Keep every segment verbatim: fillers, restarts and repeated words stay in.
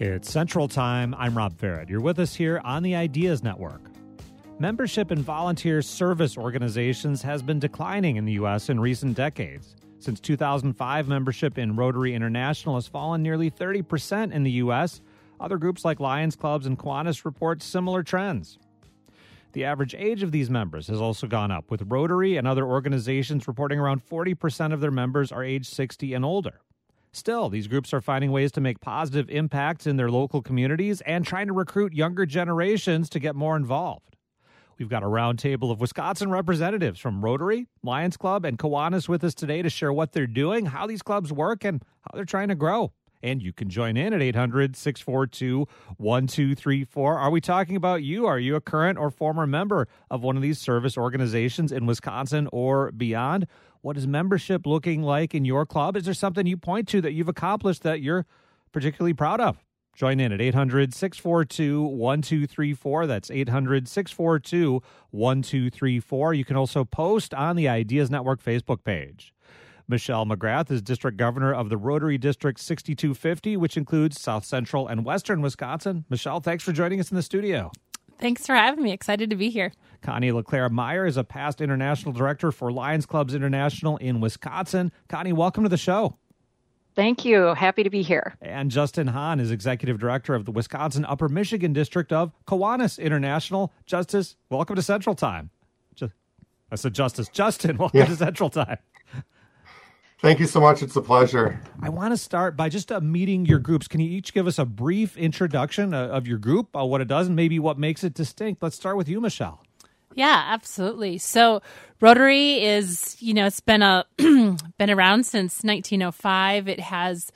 It's Central Time. I'm Rob Farrett. You're with us here on the Ideas Network. Membership in volunteer service organizations has been declining in the U S in recent decades. Since two thousand five, membership in Rotary International has fallen nearly thirty percent in the U S. Other groups like Lions Clubs and Kiwanis report similar trends. The average age of these members has also gone up, with Rotary and other organizations reporting around forty percent of their members are age sixty and older. Still, these groups are finding ways to make positive impacts in their local communities and trying to recruit younger generations to get more involved. We've got a roundtable of Wisconsin representatives from Rotary, Lions Club, and Kiwanis with us today to share what they're doing, how these clubs work, and how they're trying to grow. And you can join in at eight hundred, six four two, one two three four. Are we talking about you? Are you a current or former member of one of these service organizations in Wisconsin or beyond? What is membership looking like in your club? Is there something you point to that you've accomplished that you're particularly proud of? Join in at eight hundred, six four two, one two three four. That's eight hundred, six four two, one two three four. You can also post on the Ideas Network Facebook page. Michelle McGrath is District Governor of the Rotary District sixty-two fifty, which includes South Central and Western Wisconsin. Michelle, thanks for joining us in the studio. Thanks for having me. Excited to be here. Connie LeClaire Meyer is a past international director for Lions Clubs International in Wisconsin. Connie, welcome to the show. Thank you. Happy to be here. And Justin Hahn is executive director of the Wisconsin Upper Michigan District of Kiwanis International. Justice, welcome to Central Time. Just, I said Justice. Justin, welcome yeah. to Central Time. Thank you so much. It's a pleasure. I want to start by just uh, meeting your groups. Can you each give us a brief introduction uh, of your group, uh, what it does, and maybe what makes it distinct? Let's start with you, Michelle. Yeah, absolutely. So Rotary is, you know, it's been a been around since nineteen oh five. It has,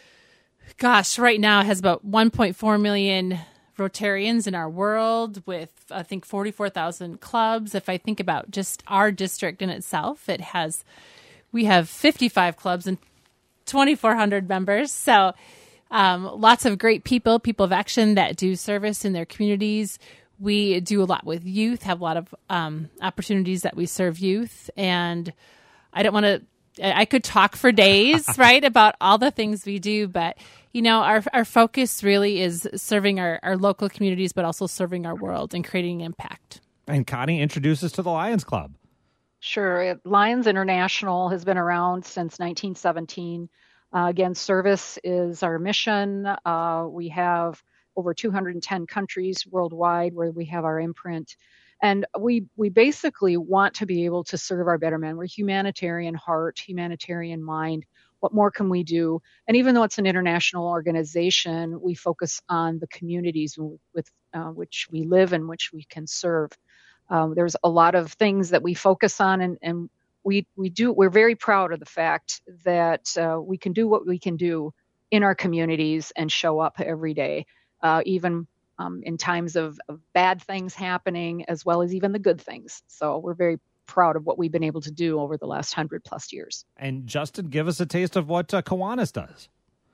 gosh, right now it has about one point four million Rotarians in our world with, I think, forty-four thousand clubs. If I think about just our district in itself, it has... We have fifty-five clubs and twenty-four hundred members. So um, lots of great people, people of action that do service in their communities. We do a lot with youth, have a lot of um, opportunities that we serve youth. And I don't want to, I could talk for days, right, about all the things we do. But, you know, our our focus really is serving our, our local communities, but also serving our world and creating impact. And Connie, introduce us to the Lions Club. Sure. Lions International has been around since nineteen seventeen. Uh, again, service is our mission. Uh, we have over two hundred ten countries worldwide where we have our imprint. And we we basically want to be able to serve our better men. We're humanitarian heart, humanitarian mind. What more can we do? And even though it's an international organization, we focus on the communities with uh, which we live and which we can serve. Um, there's a lot of things that we focus on, and, and we we do. We're very proud of the fact that uh, we can do what we can do in our communities and show up every day, uh, even um, in times of, of bad things happening, as well as even the good things. So we're very proud of what we've been able to do over the last hundred plus years. And Justin, give us a taste of what uh, Kiwanis does.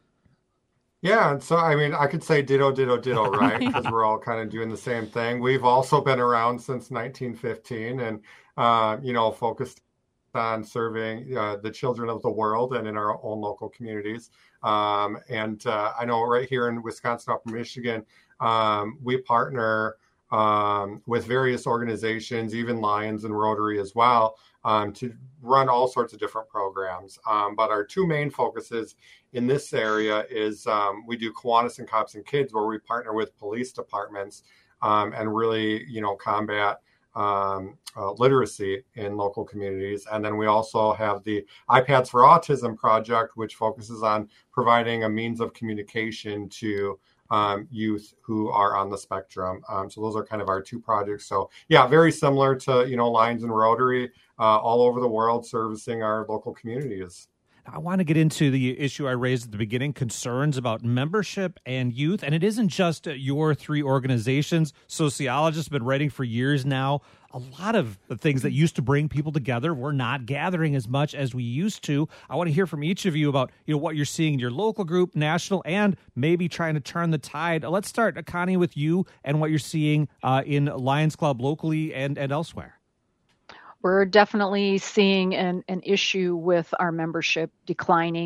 Yeah, and so, I mean, I could say ditto, ditto, ditto, right? Because we're all kind of doing the same thing. We've also been around since nineteen fifteen and, uh, you know, focused on serving uh, the children of the world and in our own local communities. Um, and uh, I know right here in Wisconsin, Upper Michigan, um, we partner um, with various organizations, even Lions and Rotary as well, um, to run all sorts of different programs. Um, but our two main focuses in this area is um, we do Kiwanis and Cops and Kids, where we partner with police departments um, and really, you know, combat um, uh, literacy in local communities. And then we also have the iPads for Autism project, which focuses on providing a means of communication to um, youth who are on the spectrum. Um, so those are kind of our two projects. So yeah, very similar to, you know, Lions and Rotary uh, all over the world, servicing our local communities. I want to get into the issue I raised at the beginning, concerns about membership and youth. And it isn't just your three organizations. Sociologists have been writing for years now. A lot of the things that used to bring people together, we're not gathering as much as we used to. I want to hear from each of you about, you know, what you're seeing in your local group, national, and maybe trying to turn the tide. Let's start, Connie, with you and what you're seeing uh, in Lions Club locally and, and elsewhere. We're definitely seeing an, an issue with our membership declining.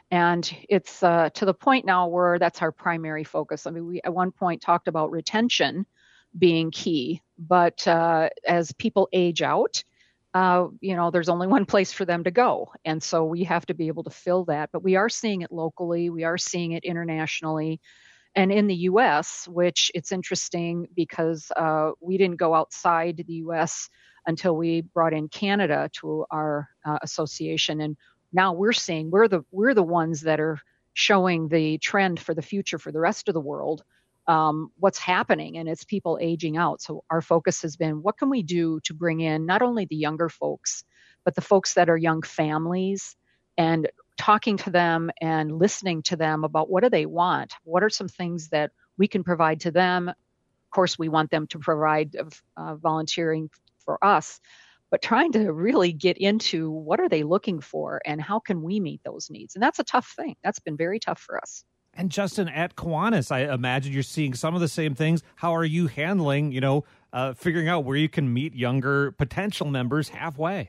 And it's uh, to the point now where that's our primary focus. I mean, we at one point talked about retention being key, but uh, as people age out, uh, you know, there's only one place for them to go. And so we have to be able to fill that. But we are seeing it locally, we are seeing it internationally. And in the U S, which it's interesting because uh, we didn't go outside the U S until we brought in Canada to our uh, association. And now we're seeing we're the we're the ones that are showing the trend for the future for the rest of the world, um, what's happening, and it's people aging out. So our focus has been, what can we do to bring in not only the younger folks, but the folks that are young families, and talking to them and listening to them about what do they want? What are some things that we can provide to them? Of course, we want them to provide uh, volunteering for us, but trying to really get into what are they looking for and how can we meet those needs? And that's a tough thing. That's been very tough for us. And Justin, at Kiwanis, I imagine you're seeing some of the same things. How are you handling, you know, uh, figuring out where you can meet younger potential members halfway?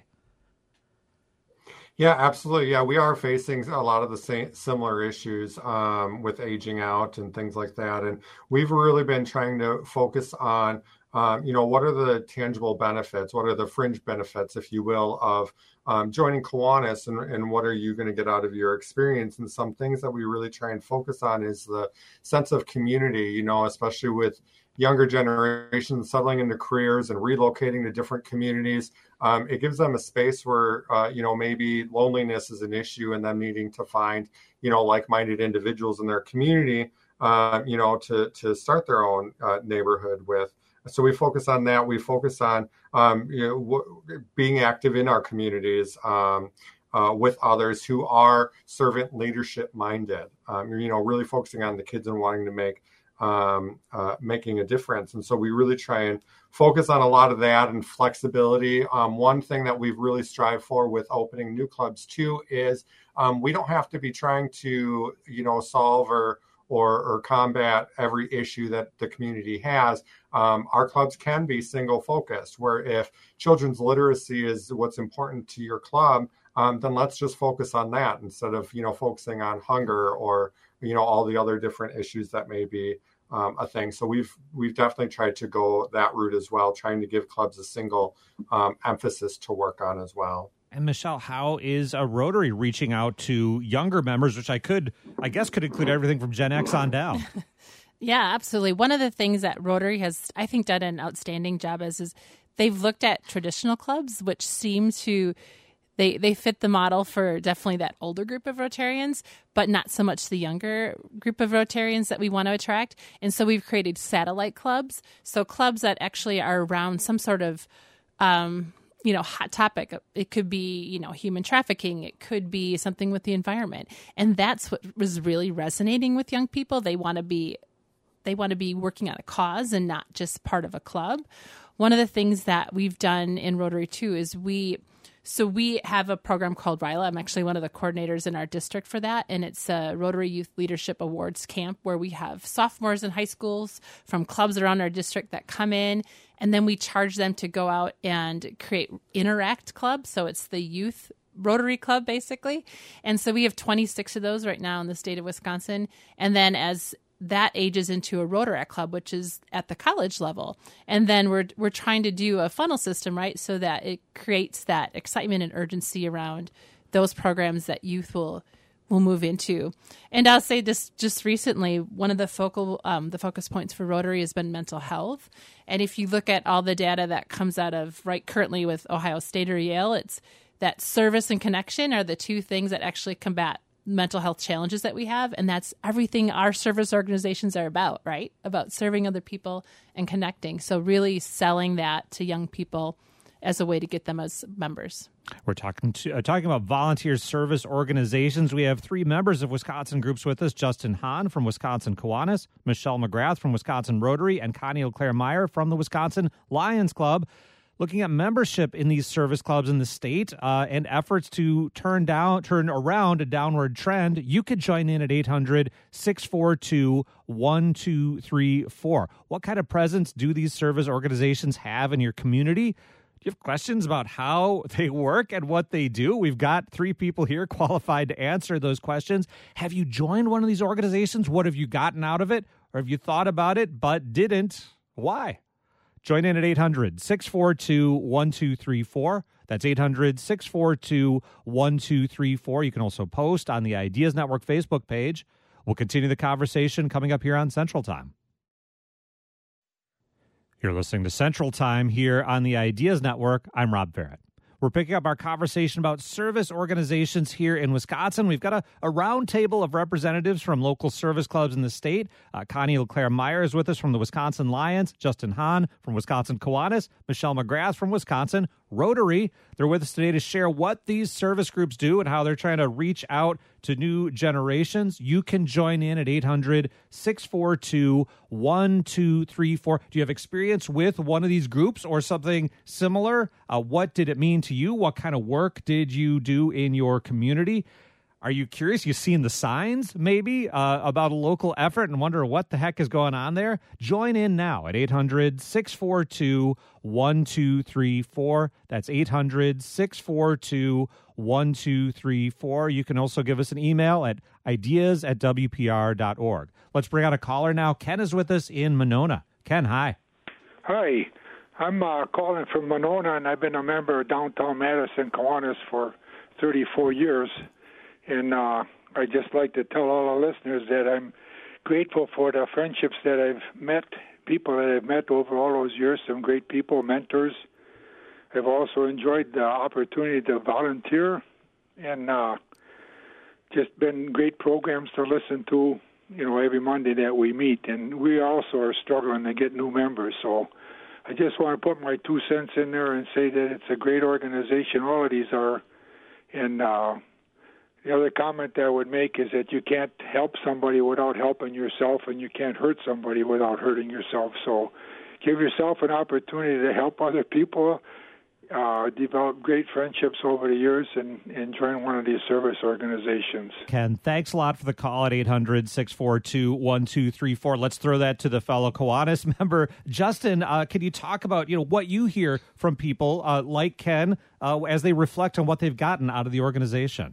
Yeah, absolutely. Yeah, we are facing a lot of the same similar issues um, with aging out and things like that. And we've really been trying to focus on, um, you know, what are the tangible benefits? What are the fringe benefits, if you will, of um, joining Kiwanis, and, and what are you going to get out of your experience? And some things that we really try and focus on is the sense of community, you know, especially with younger generations settling into careers and relocating to different communities. Um, it gives them a space where, uh, you know, maybe loneliness is an issue and them needing to find, you know, like-minded individuals in their community, uh, you know, to, to start their own uh, neighborhood with. So we focus on that. We focus on, um, you know, w- being active in our communities um, uh, with others who are servant leadership minded, um, you know, really focusing on the kids and wanting to make Um, uh, making a difference. And so we really try and focus on a lot of that and flexibility. Um, one thing that we've really strived for with opening new clubs too is um, we don't have to be trying to, you know, solve or or, or combat every issue that the community has. Um, our clubs can be single focused, where if children's literacy is what's important to your club, um, then let's just focus on that instead of, you know, focusing on hunger or, you know, all the other different issues that may be um, a thing. So we've we've definitely tried to go that route as well, trying to give clubs a single um, emphasis to work on as well. And Michelle, how is a Rotary reaching out to younger members, which I could, I guess, could include everything from Gen X on down? Yeah, absolutely. One of the things that Rotary has, I think, done an outstanding job is, is they've looked at traditional clubs, which seem to They they fit the model for definitely that older group of Rotarians, but not so much the younger group of Rotarians that we want to attract. And so we've created satellite clubs. So clubs that actually are around some sort of, um, you know, hot topic. It could be, you know, human trafficking. It could be something with the environment. And that's what was really resonating with young people. They want to be, they want to be working on a cause and not just part of a club. One of the things that we've done in Rotary too is we, So we have a program called R I L A. I'm actually one of the coordinators in our district for that, and it's a Rotary Youth Leadership Awards camp where we have sophomores in high schools from clubs around our district that come in, and then we charge them to go out and create Interact Club. So it's the youth Rotary Club, basically. And so we have twenty-six of those right now in the state of Wisconsin. And then as that ages into a Rotaract Club, which is at the college level. And then we're we're trying to do a funnel system, right, so that it creates that excitement and urgency around those programs that youth will will move into. And I'll say this just recently, one of the focal um, the focus points for Rotary has been mental health. And if you look at all the data that comes out of right currently with Ohio State or Yale, it's that service and connection are the two things that actually combat mental health challenges that we have. And that's everything our service organizations are about, right? About serving other people and connecting. So really selling that to young people as a way to get them as members. We're talking to uh, talking about volunteer service organizations. We have three members of Wisconsin groups with us: Justin Hahn from Wisconsin Kiwanis, Michelle McGrath from Wisconsin Rotary, and Connie Eau-Claire Meyer from the Wisconsin Lions Club. Looking at membership in these service clubs in the state uh, and efforts to turn down, turn around a downward trend, you could join in at eight hundred, six four two, one two three four. What kind of presence do these service organizations have in your community? you have questions about how they work and what they do? We've got three people here qualified to answer those questions. Have you joined one of these organizations? What have you gotten out of it? Or have you thought about it but didn't? Why? Join in at eight hundred, six four two, one two three four. That's eight hundred, six four two, one two three four. You can also post on the Ideas Network Facebook page. We'll continue the conversation coming up here on Central Time. You're listening to Central Time here on the Ideas Network. I'm Rob Barrett. We're picking up our conversation about service organizations here in Wisconsin. We've got a, a round table of representatives from local service clubs in the state. Uh, Connie LeClaire Meyer is with us from the Wisconsin Lions, Justin Hahn from Wisconsin Kiwanis, Michelle McGrath from Wisconsin Rotary. They're with us today to share what these service groups do and how they're trying to reach out to new generations. You can join in at eight hundred, six four two, one two three four. Do you have experience with one of these groups or something similar? Uh, what did it mean to you? What kind of work did you do in your community? Are you curious? You've seen the signs, maybe, uh, about a local effort and wonder what the heck is going on there? Join in now at eight hundred, six four two, one two three four. That's eight hundred, six four two, one two three four. You can also give us an email at ideas at w p r dot org. Let's bring out a caller now. Ken is with us in Monona. Ken, hi. Hi. I'm uh, calling from Monona, and I've been a member of Downtown Madison Kiwanis for thirty-four years. And uh, I'd just like to tell all our listeners that I'm grateful for the friendships that I've met, people that I've met over all those years, some great people, mentors. I've also enjoyed the opportunity to volunteer and uh, just been great programs to listen to, you know, every Monday that we meet. And we also are struggling to get new members. So I just want to put my two cents in there and say that it's a great organization. All of these are. And uh, the other comment that I would make is that you can't help somebody without helping yourself, and you can't hurt somebody without hurting yourself. So give yourself an opportunity to help other people, uh, develop great friendships over the years, and, and join one of these service organizations. Ken, thanks a lot for the call at eight hundred, six four two, one two three four. Let's throw that to the fellow Kiwanis member. Justin, uh, can you talk about, you know, what you hear from people uh, like Ken uh, as they reflect on what they've gotten out of the organization?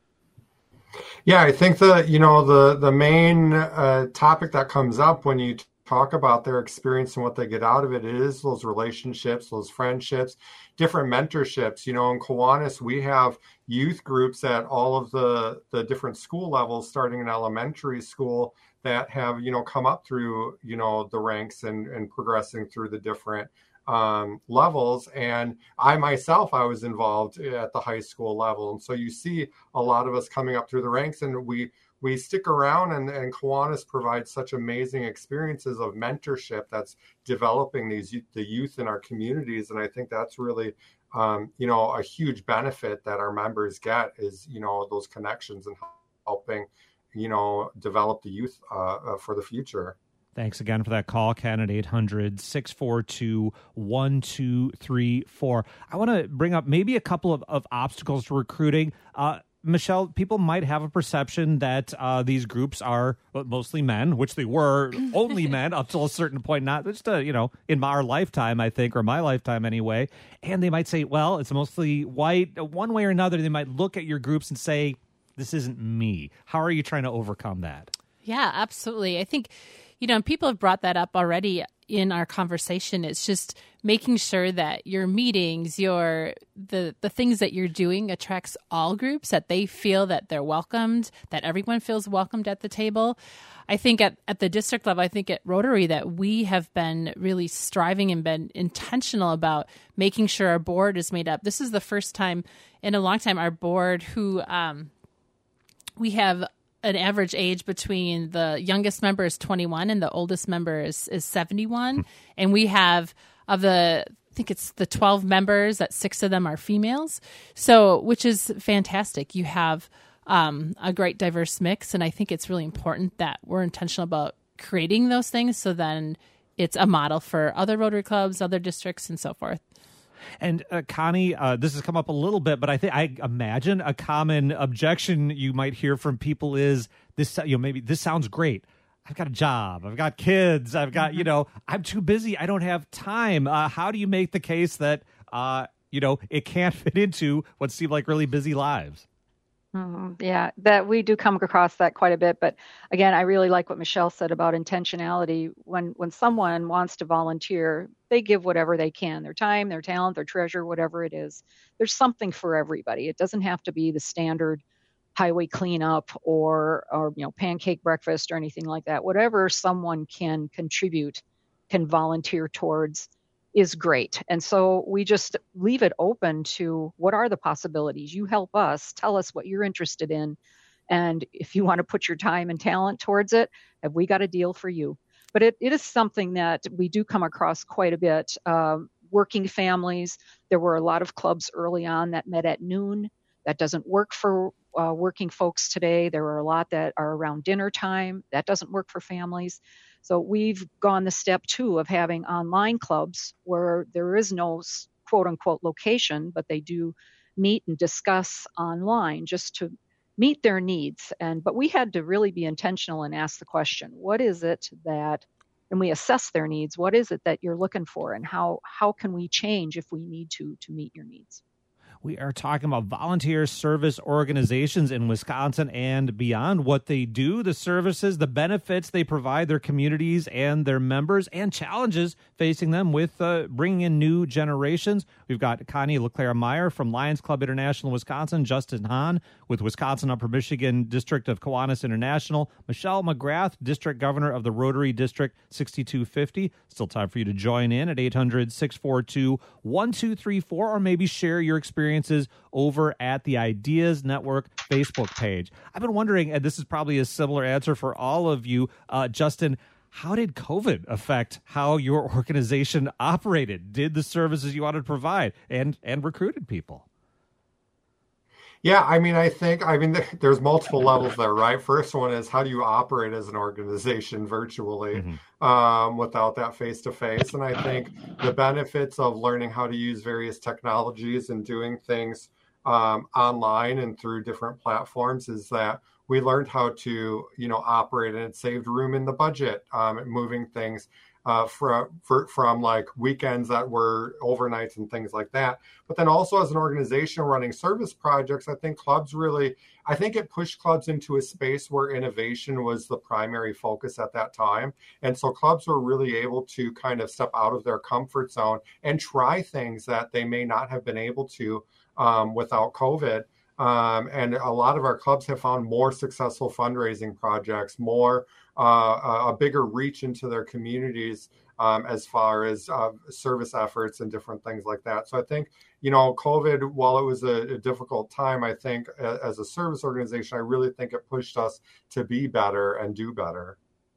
Yeah, I think the you know the the main uh, topic that comes up when you talk about their experience and what they get out of it, it is those relationships, those friendships, different mentorships. You know, in Kiwanis, we have youth groups at all of the the different school levels, starting in elementary school, that have you know come up through you know the ranks and and progressing through the different Um, levels. And I myself, I was involved at the high school level. And so you see a lot of us coming up through the ranks, and we we stick around, and, and Kiwanis provides such amazing experiences of mentorship that's developing these the youth in our communities. And I think that's really, um, you know, a huge benefit that our members get is, you know, those connections and helping, you know, develop the youth uh, uh, for the future. Thanks again for that call, Ken, at eight hundred, six four two, one two three four. I want to bring up maybe a couple of, of obstacles to recruiting. Uh, Michelle, people might have a perception that uh, these groups are mostly men, which they were only men up till a certain point, not just, uh, you know, in our lifetime, I think, or my lifetime anyway. And they might say, well, it's mostly white. One way or another, they might look at your groups and say, this isn't me. How are you trying to overcome that? Yeah, absolutely. I think, you know, people have brought that up already in our conversation. It's just making sure that your meetings, your the the things that you're doing attracts all groups, that they feel that they're welcomed, that everyone feels welcomed at the table. I think at, at the district level, I think at Rotary that we have been really striving and been intentional about making sure our board is made up. This is the first time in a long time our board who um, we have an average age between the youngest member is twenty-one and the oldest member is, is seventy-one. And we have of the, I think it's the twelve members, that six of them are females. So, which is fantastic. You have um, a great diverse mix. And I think it's really important that we're intentional about creating those things. So then it's a model for other Rotary clubs, other districts, and so forth. And uh, Connie, uh, this has come up a little bit, but I think I imagine a common objection you might hear from people is this. You know, maybe this sounds great. I've got a job. I've got kids. I've got, you know, I'm too busy. I don't have time. Uh, how do you make the case that uh, you know, it can't fit into what seem like really busy lives. Mm-hmm. Yeah, that we do come across that quite a bit. But again, I really like what Michelle said about intentionality. When when someone wants to volunteer, they give whatever they can, their time, their talent, their treasure, whatever it is. There's something for everybody. It doesn't have to be the standard highway cleanup or or you know pancake breakfast or anything like that. Whatever someone can contribute, can volunteer towards, is great. And so we just leave it open to what are the possibilities. You help us, tell us what you're interested in. And if you want to put your time and talent towards it, have we got a deal for you? But it, it is something that we do come across quite a bit. Um, working families, there were a lot of clubs early on that met at noon. That doesn't work for uh, working folks today. There are a lot that are around dinner time. That doesn't work for families. So we've gone the step too of having online clubs where there is no quote unquote location, but they do meet and discuss online just to meet their needs. And but we had to really be intentional and ask the question, what is it that, and we assess their needs, what is it that you're looking for, and how how can we change if we need to to meet your needs? We are talking about volunteer service organizations in Wisconsin and beyond, what they do, the services, the benefits they provide their communities and their members, and challenges facing them with uh, bringing in new generations. We've got Connie LeClaire Meyer from Lions Club International Wisconsin, Justin Hahn with Wisconsin Upper Michigan District of Kiwanis International, Michelle McGrath, District Governor of the Rotary District sixty-two fifty. Still time for you to join in at eight hundred, six four two, one two three four, or maybe share your experience over at the Ideas Network Facebook page. I've been wondering, and this is probably a similar answer for all of you, uh, Justin, how did COVID affect how your organization operated, did the services you wanted to provide, and and recruited people? Yeah, I mean, I think, I mean, there's multiple levels there, right? First one is, how do you operate as an organization virtually mm-hmm. um, without that face-to-face? And I think the benefits of learning how to use various technologies and doing things um, online and through different platforms is that we learned how to, you know, operate, and it saved room in the budget, um, moving things Uh, from for, from like weekends that were overnights and things like that. But then also as an organization running service projects, I think clubs really, I think it pushed clubs into a space where innovation was the primary focus at that time. And so clubs were really able to kind of step out of their comfort zone and try things that they may not have been able to um, without COVID. Um, and a lot of our clubs have found more successful fundraising projects, more uh, a bigger reach into their communities um, as far as uh, service efforts and different things like that. So I think, you know, COVID, while it was a, a difficult time, I think a, as a service organization, I really think it pushed us to be better and do better.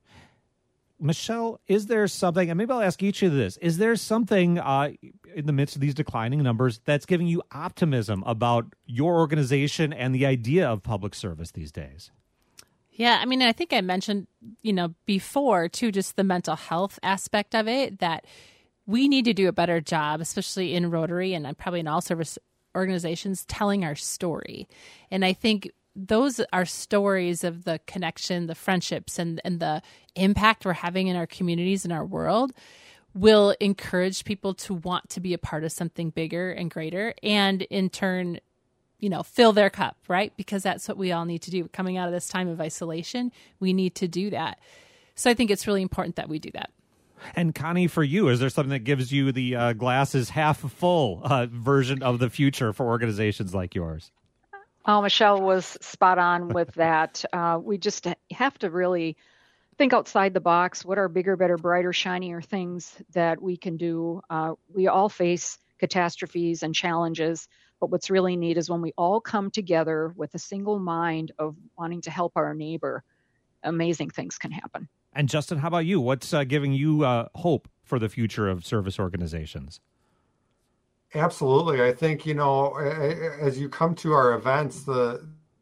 Michelle, is there something, and maybe I'll ask each of you this, is there something uh, in the midst of these declining numbers that's giving you optimism about your organization and the idea of public service these days? Yeah, I mean, I think I mentioned, you know, before, too, just the mental health aspect of it, that we need to do a better job, especially in Rotary and probably in all service organizations, telling our story. And I think those are stories of the connection, the friendships, and, and the impact we're having in our communities and our world will encourage people to want to be a part of something bigger and greater, and in turn, you know, fill their cup, right? Because that's what we all need to do. Coming out of this time of isolation, we need to do that. So I think it's really important that we do that. And Connie, for you, is there something that gives you the uh, glasses half full uh, version of the future for organizations like yours? Oh, Michelle was spot on with that. Uh, we just have to really think outside the box. What are bigger, better, brighter, shinier things that we can do? Uh, we all face catastrophes and challenges, but what's really neat is when we all come together with a single mind of wanting to help our neighbor, amazing things can happen. And Justin, how about you? What's uh, giving you uh, hope for the future of service organizations? Absolutely. I think, you know, as you come to our events, the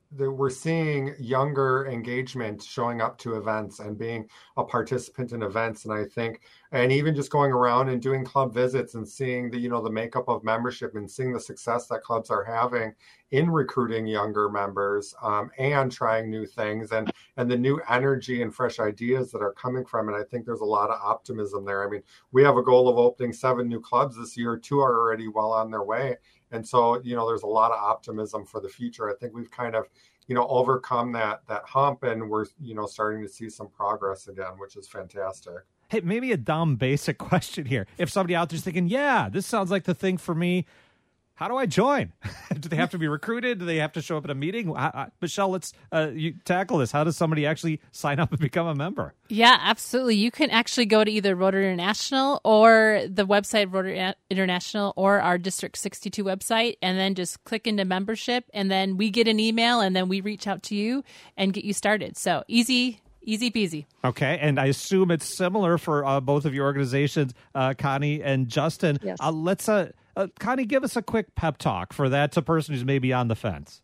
the, we're seeing younger engagement showing up to events and being a participant in events. And I think, and even just going around and doing club visits and seeing the, you know, the makeup of membership and seeing the success that clubs are having in recruiting younger members um, and trying new things and, and the new energy and fresh ideas that are coming from it. I think there's a lot of optimism there. I mean, we have a goal of opening seven new clubs this year. Two are already well on their way. And so, you know, there's a lot of optimism for the future. I think we've kind of, you know, overcome that that hump, and we're, you know, starting to see some progress again, which is fantastic. Hey, maybe a dumb, basic question here. If somebody out there's thinking, yeah, this sounds like the thing for me, how do I join? Do they have to be recruited? Do they have to show up at a meeting? I, I, Michelle, let's uh, you tackle this. How does somebody actually sign up and become a member? Yeah, absolutely. You can actually go to either Rotary International or the website Rotary International or our District sixty-two website, and then just click into membership, and then we get an email, and then we reach out to you and get you started. So easy. Easy peasy. Okay, and I assume it's similar for uh, both of your organizations, uh, Connie and Justin. Yes. Uh, let's, uh, uh, Connie, give us a quick pep talk for that to person who's maybe on the fence.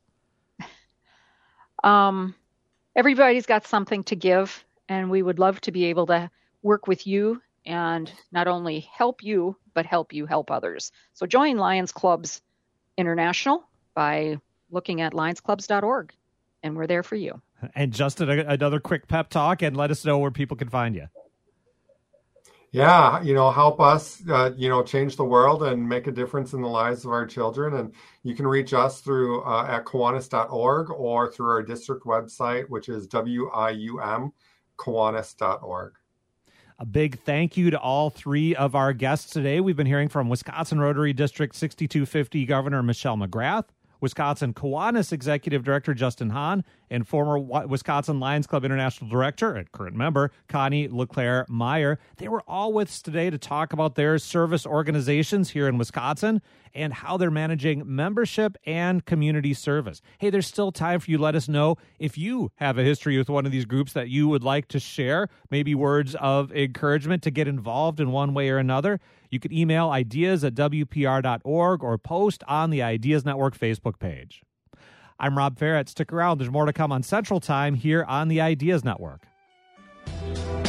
Um, everybody's got something to give, and we would love to be able to work with you and not only help you, but help you help others. So join Lions Clubs International by looking at lions clubs dot org, and we're there for you. And Justin, another quick pep talk, and let us know where people can find you. Yeah, you know, help us, uh, you know, change the world and make a difference in the lives of our children. And you can reach us through uh, at Kiwanis dot org or through our district website, which is W I U M, Kiwanis dot org. A big thank you to all three of our guests today. We've been hearing from Wisconsin Rotary District sixty-two fifty Governor Michelle McGrath, Wisconsin Kiwanis Executive Director Justin Hahn, and former Wisconsin Lions Club International Director and current member Connie LeClaire Meyer. They were all with us today to talk about their service organizations here in Wisconsin and how they're managing membership and community service. Hey, there's still time for you to let us know if you have a history with one of these groups that you would like to share, maybe words of encouragement to get involved in one way or another. You can email ideas at W P R dot org or post on the Ideas Network Facebook page. I'm Rob Ferret. Stick around. There's more to come on Central Time here on the Ideas Network.